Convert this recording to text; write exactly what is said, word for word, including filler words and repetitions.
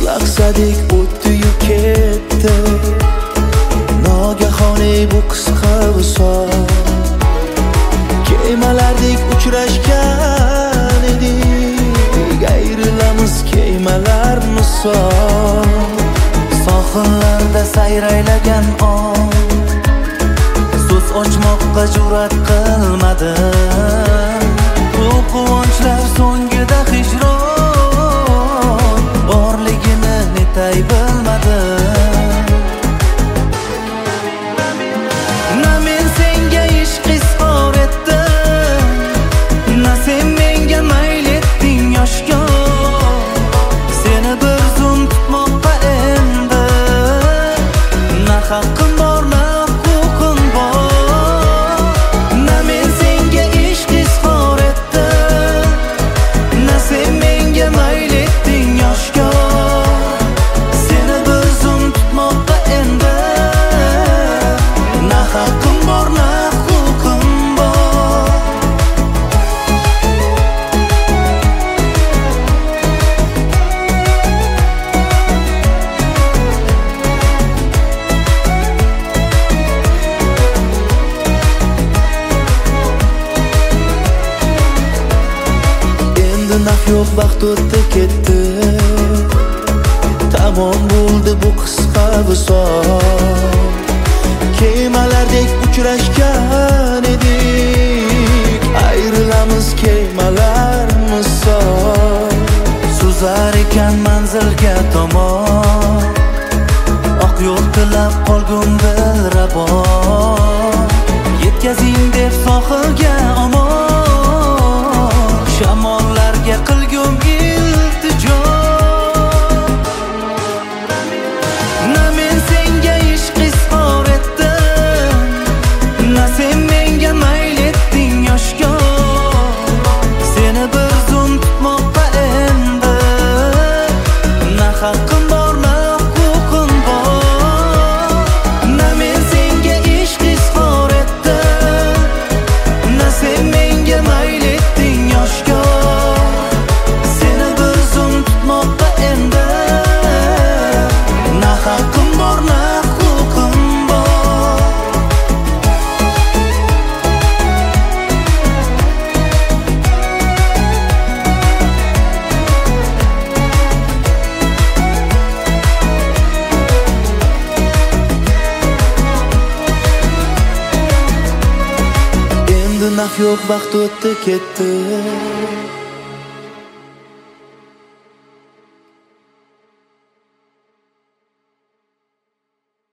Laqsadek o'tdi-yu ketdi nogahoniy bu qisqa visol. Kemalardek uchrashgan edik, ayrilamiz kemalar misol. Sohillarda sayraylagan ong so'z ochmoqqa jur'at qilmadim. Bu quvonchlar so'ngida hijron borligini netay bilmadim. Na men senga ishq izhor etdim, na sen menga mayl etding yoshga. Seni bir zum tutmoqqa endi na haqqim bor na huquqim bor. Na men senga ishq izhor etdim, na sen menga mayl etding yoshga. Seni bir zum tutmoqqa endi na haqqim bor na huquqim bor. Endi naf yo'q, vaqt o'tdi ketdi, tamom bo'ldi bu qisqa visol. Kemalardek uchrashgan edik, ayrilamiz kemalar misol. Suzar ekan manzilga tomon, oq yo'l tilab qolgum dilrabon. Yetkazing deb sohilga omon, shamollarga qilgum iltijo. Na men senga ishq izhor etdim, na sen menga mayl etding yoshga. Seni bir zum tutmoqqa endi na haqqim bor na huquqim bor. Na men senga ishq izhor etdim, na sen menga mayl etding yoshga. Seni bir zum tutmoqqa endi na haqqim bor na huquqim bor. Endi naf yo'q, vaqt o'tdi ketdi,